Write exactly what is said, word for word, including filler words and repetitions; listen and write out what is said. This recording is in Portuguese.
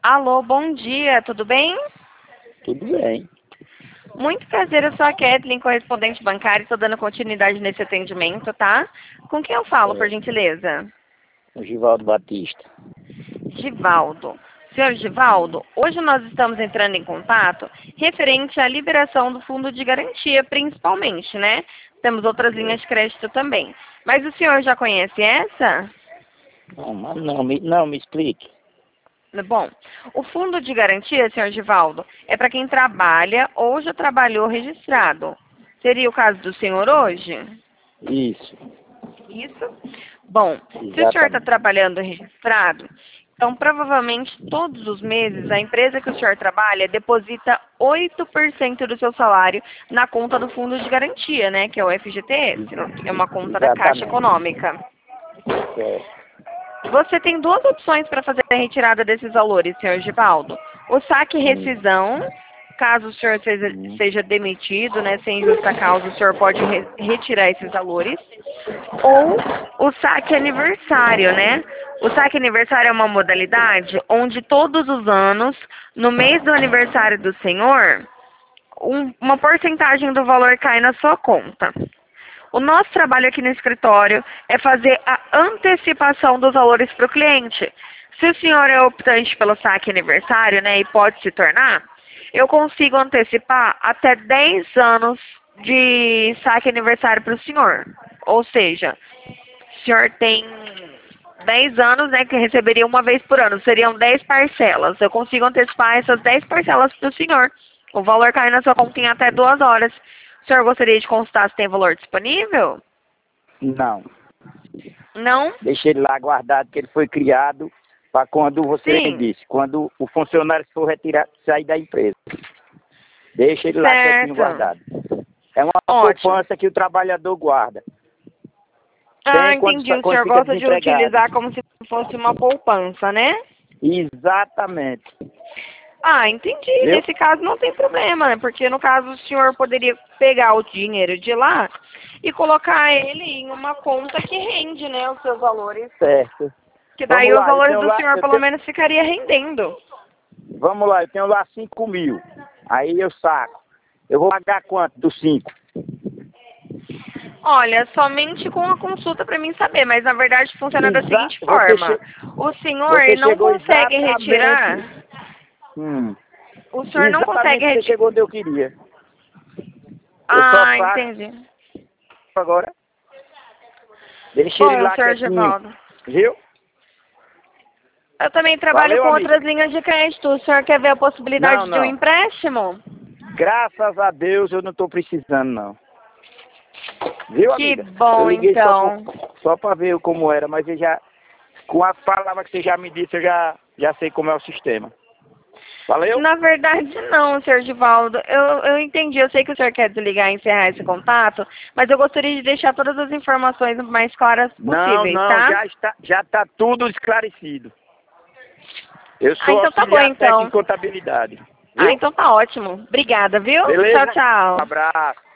Alô, bom dia, tudo bem? Tudo bem. Muito prazer, eu sou a Kathleen, correspondente bancária, estou dando continuidade nesse atendimento, tá? Com quem eu falo, por É, gentileza? o Givaldo Batista. Givaldo. Senhor Givaldo, hoje nós estamos entrando em contato referente à liberação do fundo de garantia, principalmente, né? Temos outras linhas de crédito também. Mas o senhor já conhece essa? Não, mas não, me, não, me explique. Bom, o fundo de garantia, senhor Givaldo, é para quem trabalha ou já trabalhou registrado. Seria o caso do senhor hoje? Isso, Isso? Bom, se o senhor está exatamente. trabalhando registrado, então provavelmente todos os meses a empresa que o senhor trabalha deposita oito por cento do seu salário na conta do fundo de garantia, né? Que é o F G T S, é uma conta da Caixa Exatamente. Econômica. Certo. Você tem duas opções para fazer a retirada desses valores, senhor Givaldo. O saque Hum, rescisão, caso o senhor seja, hum. seja demitido, né, sem justa causa, o senhor pode re- retirar esses valores. Ou o saque aniversário, né? O saque aniversário é uma modalidade onde todos os anos, no mês do aniversário do senhor, um- uma porcentagem do valor cai na sua conta. O nosso trabalho aqui no escritório é fazer a antecipação dos valores para o cliente. Se o senhor é optante pelo saque aniversário, né, e pode se tornar, eu consigo antecipar até dez anos de saque aniversário para o senhor. Ou seja, o senhor tem dez anos, né, que receberia uma vez por ano, seriam dez parcelas. Eu consigo antecipar essas dez parcelas para o senhor. O valor cai na sua conta em até duas horas. O senhor gostaria de consultar se tem valor disponível? Não. Não? Deixe ele lá guardado, que ele foi criado para quando você Sim. disse, quando o funcionário for retirar, sair da empresa. Deixa ele lá quietinho Certo. guardado. É uma Ótimo. poupança que o trabalhador guarda. Ah, Tem quando, entendi. sa- O quando senhor fica gosta de desempregado. utilizar como se fosse uma poupança, né? Exatamente. Ah, entendi. Viu? Nesse caso não tem problema, né? Porque no caso o senhor poderia pegar o dinheiro de lá e colocar ele em uma conta que rende, né, os seus valores. Certo. Que daí Vamos os lá, eu valores tenho do lá, senhor eu pelo tenho, menos ficaria rendendo. vamos lá, eu tenho lá cinco mil. Aí eu saco. Eu vou pagar quanto dos cinco? Olha, somente com a consulta para mim saber, mas na verdade funciona da Exa seguinte você, forma. che O senhor você não chegou consegue exatamente. retirar, Hum, o senhor não consegue exatamente você retirar. chegou onde eu queria. Eu só Ah, saco entendi. agora. Deixa ele Bom, lá senhor quietinho. Givaldo, Viu? eu também trabalho Valeu, com amiga. outras linhas de crédito. O senhor quer ver a Não, possibilidade de um não. empréstimo? Graças a Deus eu não estou precisando, não. Viu, Que amiga? Eu bom, liguei só, por, então. só para ver como era, mas eu já, com a palavra que você já me disse, eu já, já sei como é o sistema. Valeu? Na verdade, não, senhor Givaldo. Eu, eu entendi. Eu sei que o senhor quer desligar e encerrar esse contato, mas eu gostaria de deixar todas as informações o mais claras Não, possíveis, não, tá? já está, já está tudo esclarecido. Eu Ah, sou então tá bom, auxiliar técnico então. em contabilidade. Ah, Viu? então tá ótimo. Obrigada, viu? Tchau, Beleza? Um tchau. abraço.